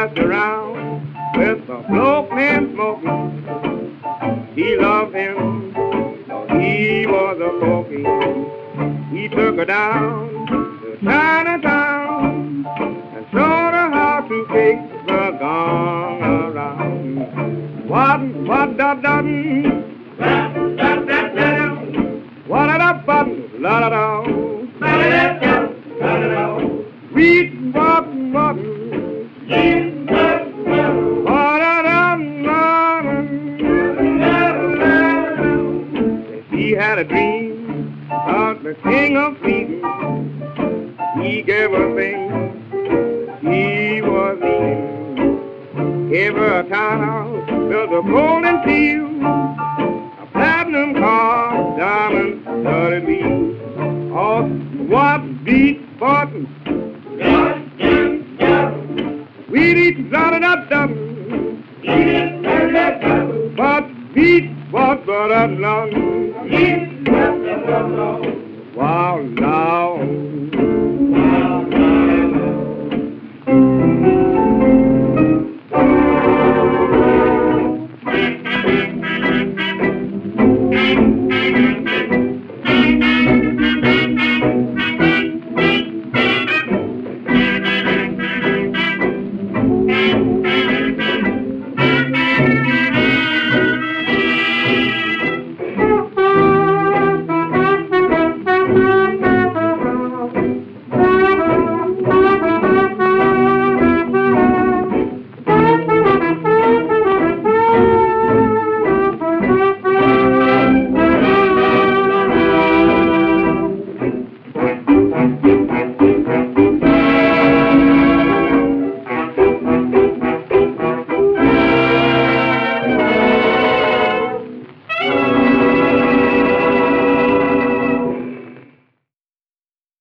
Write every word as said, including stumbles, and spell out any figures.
passed around with a bloke named Smokey. He loved him, he was a pokey. He took her down to Chinatown and showed her how to kick the gong around. What, what, da, da, da, da, da, da, what a da, button, la, da, da, la, da, da, la, da, da, read, button, button, read, button, button, what a da, da, he had a dream about the king of Sweden. He gave her things he was eating. Gave her a townhouse, built a golden field, a platinum car, diamond studded wheels. Oh, what beat buttons? We eat da da da da.